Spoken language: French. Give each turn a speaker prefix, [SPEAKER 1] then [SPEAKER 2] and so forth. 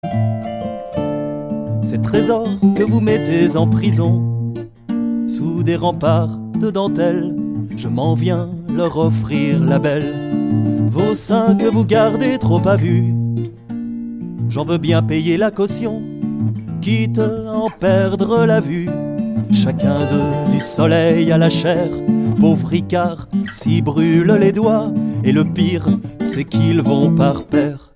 [SPEAKER 1] Ces trésors que vous mettez en prison, sous des remparts de dentelle, je m'en viens leur offrir la belle. Vos seins que vous gardez trop à vue, j'en veux bien payer la caution, quitte à en perdre la vue. Chacun d'eux du soleil à la chair, pauvre Ricard s'y brûle les doigts, et le pire c'est qu'ils vont par paire.